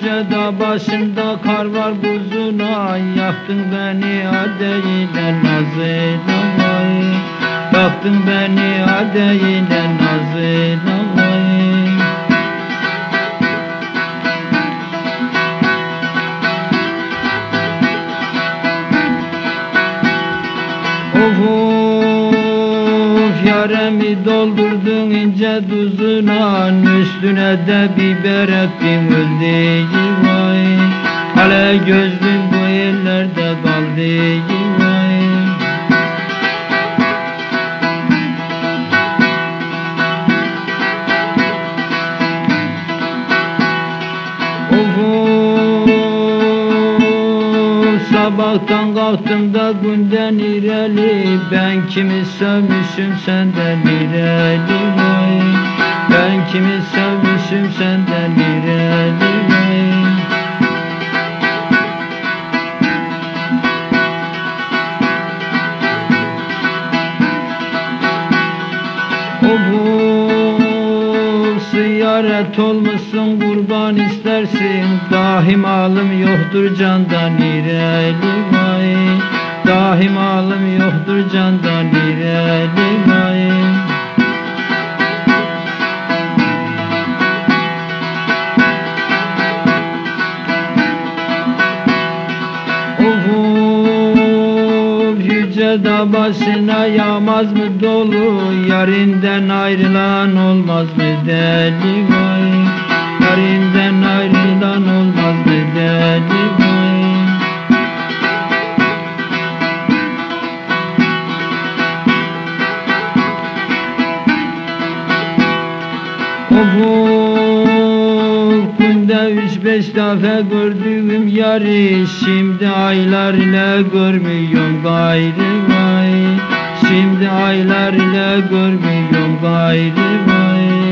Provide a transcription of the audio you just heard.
yüce dağ başında kar var buzuna. Yaktın beni adeyle nazıyla vay. Yaktın beni adeyle nazıyla vay. Of yaremi doldurdun ince tuzuna. Üstüne de biber ettin öldüğü vay. Ale gözlüm bu ellerde kaldı vay. Sabahtan kalktım da günden ireli. Ben kimi sevmişim senden ireli vay. Ben kimi sevmişim senden ireli vay. Ziyaret olmuşsun kurban istersin. Dahim alım yoktur candan ireli vay. Dahim alım yoktur candan ireli vay. Yüce dağ başına yağmaz mı dolu? Yarinden ayrılan olmaz mı deli vay? Yarinden ayrılan olmaz mı deli vay? Günde 3-5 defa gördüğüm yarı, şimdi aylar ile görmüyorum gayrı vay. Şimdi aylar ile görmüyorum gayrı vay.